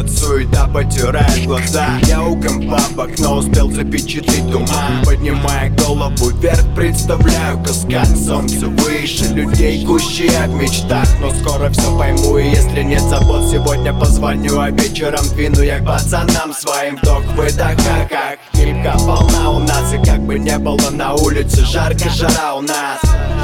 идет суета, потирает глаза. Я у компа в окно успел запечатлеть туман. Поднимая голову вверх, представляю каскад. Солнце выше, людей гуще в мечтах. Но скоро все пойму, и если нет забот, сегодня позвоню, а вечером двину я к пацанам своим. Вдох-выдох, ха-ха. Хипка полна у нас, и как бы не было на улице жарко, жара у нас.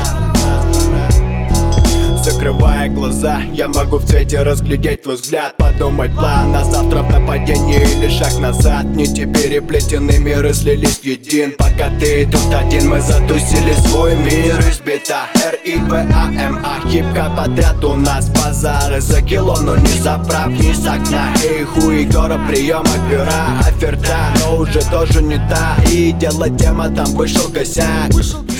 Закрывая глаза, я могу в цвете разглядеть твой взгляд. Подумать план на завтра в нападении или шаг назад. Нити переплетены, миры слились в един. Пока ты тут один, мы затусили свой мир. Избита R-I-P-A-M-A. Хипка подряд у нас базары за кило, но не за прав, ни с окна. Эй, хуй, гора, приема пера, оферта, но уже тоже не та. И дело тема, там вышел косяк.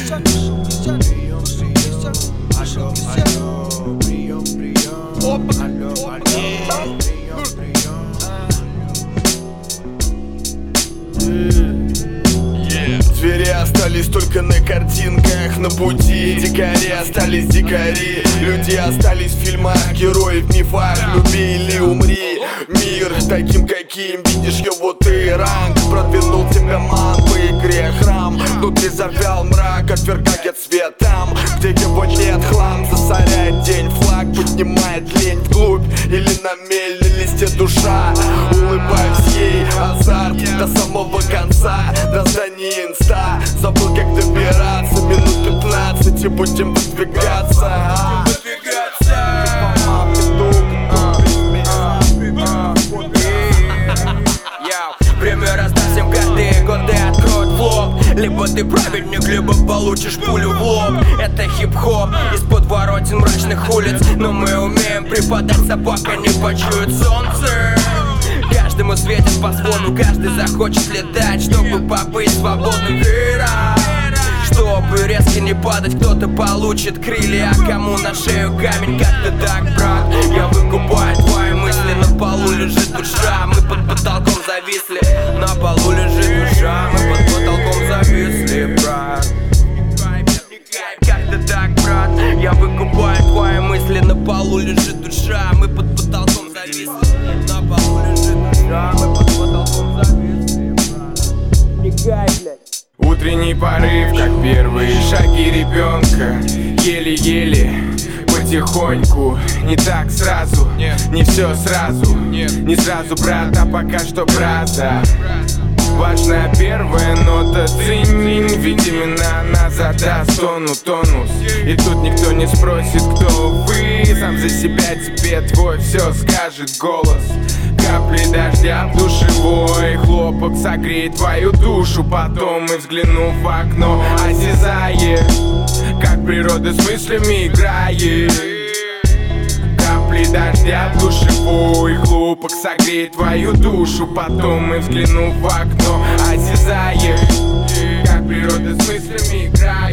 Звери остались только на картинках на пути. Дикари остались дикари. Люди остались в фильмах, герои в мифах. Люби или умри. Мир таким, каким видишь его ты. Ранг продвинул тебя ман по игре храм. Внутри завял мрак, отвергает свет там, где его нет. Хлам засоряет день, флаг поднимает лень вглубь или на мельной листе душа. Улыбаюсь ей, азарт до самого конца. До здания инста, забыл как добираться. Минут 15 и будем выдвигаться. Время раздаст всем каждые годы, откроют флоп. Либо ты праведник, либо получишь пулю в лоб. Это хип-хоп из подворотен мрачных улиц. Но мы умеем преподать собака, не почует солнце. Каждому светит по-своему, каждый захочет летать, чтобы побыть свободным миром. Чтобы резко не падать, кто-то получит крылья, а кому на шею камень, как ты так, брат? Я выкупаю твои мысли, на полу лежит душа. Мы под потолком зависли, на полу лежит душа. Мы под потолком зависли, брат. Как ты так, брат? Я выкупаю твои мысли, на полу лежит душа. Мы под потолком зависли, на полу лежит душа. Мы под потолком зависли, брат. Не гай, блядь. Утренний порыв, как первые шаги ребенка. Еле-еле, потихоньку. Не так сразу, не все сразу. Не сразу, брат, а пока что брата. Важная первая нота, цени. Ведь именно она задаст тону тонус. И тут никто не спросит, кто вы. Сам за себя тебе твой все скажет голос. Капли дождя в душевой, хлопок согреет твою душу. Потом мы, взглянув в окно, осязаешь, как природа с мыслями играет. Капли дождя в душевой, хлопок согреет твою душу. Потом мы, взглянув в окно, осязаешь, как природа с мыслями играет.